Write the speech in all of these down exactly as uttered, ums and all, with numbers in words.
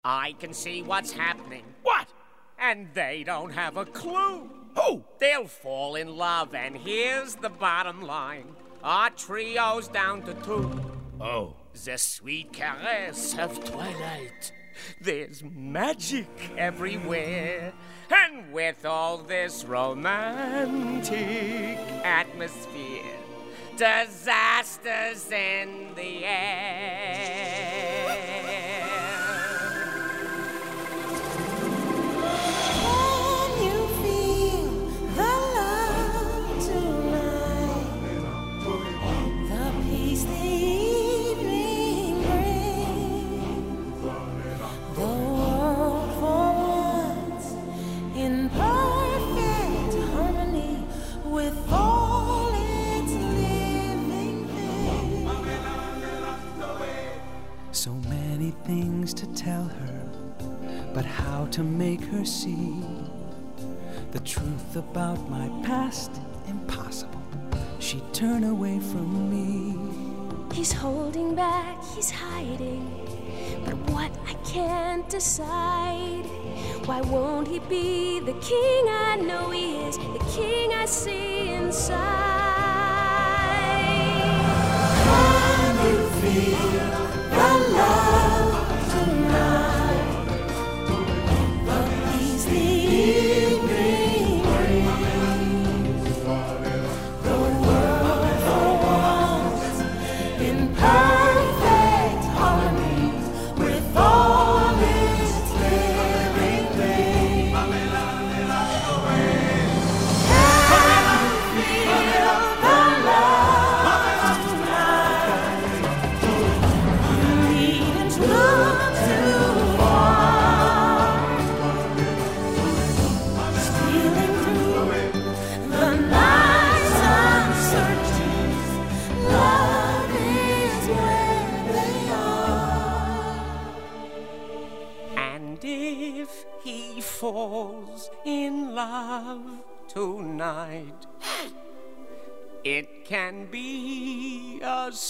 I can see what's happening. What? And they don't have a clue. Who? They'll fall in love, and here's the bottom line. Our trio's down to two. Oh. The sweet caress of twilight. There's magic everywhere. And with all this romantic atmosphere, disasters in the air. Can you feel the love tonight? The peace the evening brings. The world for once in perfect harmony with all its living things. So many things to tell her, but how to make her see the truth about my past? Impossible. She'd turn away from me. He's holding back, he's hiding, but what I can't decide. Why won't he be the king I know he is, the king I see inside? Can you feel the love tonight? The peace the evening brings. The world for once in perfect harmony with all its living things. Can you feel the love tonight? You needn't look too far. Stealing through the night's uncertainties, love is where they are. And if he falls in love tonight, it can be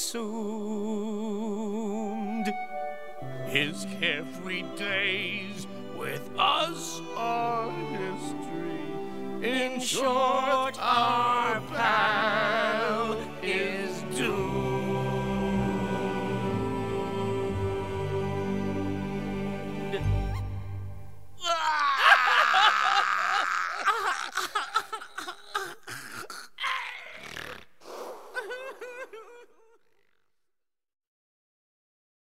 assumed His carefree days with us are history. in short, our